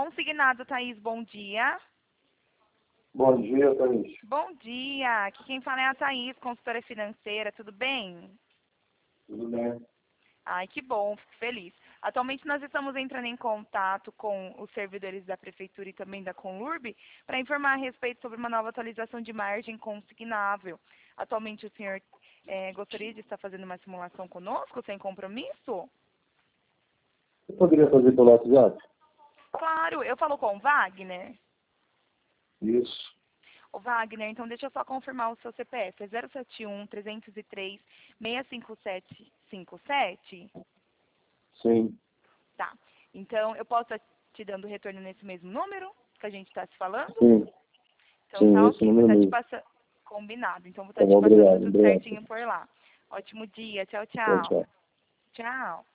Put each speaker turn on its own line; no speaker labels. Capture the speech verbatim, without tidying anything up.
Consignado, Thaís, bom dia.
Bom dia, Thaís.
Bom dia. Aqui quem fala é a Thaís, consultora financeira, tudo bem?
Tudo bem?
Ai, que bom, fico feliz. Atualmente nós estamos entrando em contato com os servidores da Prefeitura e também da Conlurb para informar a respeito sobre uma nova atualização de margem consignável. Atualmente o senhor eh, gostaria de estar fazendo uma simulação conosco, sem compromisso?
Eu poderia fazer pelo WhatsApp?
Claro, eu falo com o Wagner.
Isso.
Ô Wagner, então deixa eu só confirmar o seu C P F. É zero sete um, trezentos e três, seiscentos e cinquenta e sete cinquenta e sete?
Sim.
Tá. Então, eu posso estar te dando retorno nesse mesmo número que a gente está se falando?
Sim.
Então
Sim,
tá
esse
ok. Vou
número
estar te
mesmo.
passando. Combinado. Então vou estar
Tá
te
bom,
passando
obrigado.
tudo
Obrigado.
certinho por lá. Ótimo dia. Tchau,
Tchau,
tchau.
tchau.
Tchau.